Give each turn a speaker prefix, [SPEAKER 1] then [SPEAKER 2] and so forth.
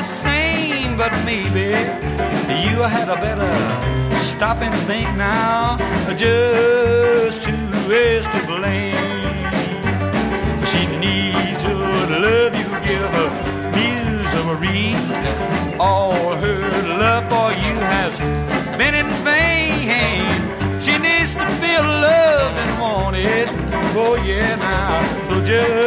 [SPEAKER 1] same, but maybe you had a better stop and think now. Just who is to blame? She needs your love, you give her misery. All her love for you has been in vain. She needs to feel loved and wanted. Oh yeah, now so just